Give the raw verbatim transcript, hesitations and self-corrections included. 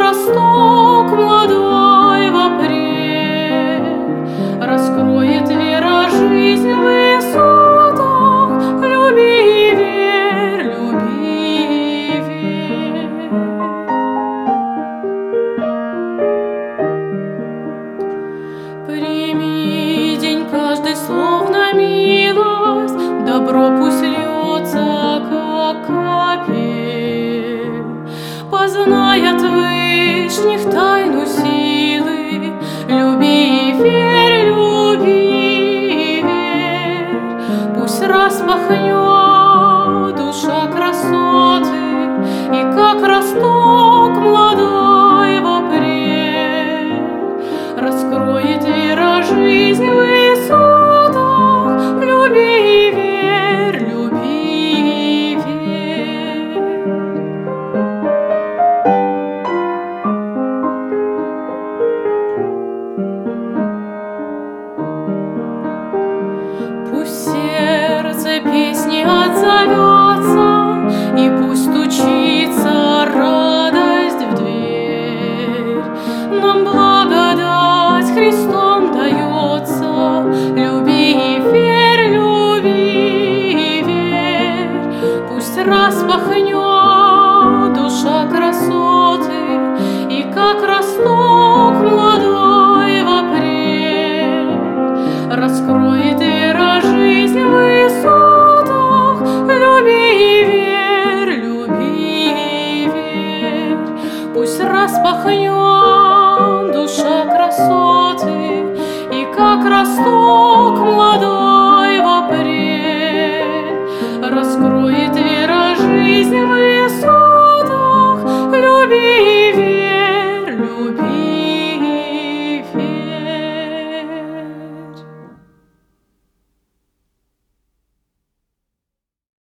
росток молодой в апрель раскроет вера жизнь в высотах. Люби и верь, люби и верь. Прими день каждый словно милость, добро пусть льется, как капель. Познай от вышних тайну силы, люби и верь, люби и верь. Пусть распахнет душа красоты, и как росток молодой в апрель раскроет вера жизнь в высотах. Люби и верь, люби и верь. Пусть сердце песни отзовется, и пусть стучится радость в дверь. Нам благодать Христом дается, люби и верь, люби и верь. Пусть распахнет душа красоты, и как росток молодой в апрель раскроет вера жизнь в высотах. Люби и верь, люби и верь. Пусть распахнет душа красоты,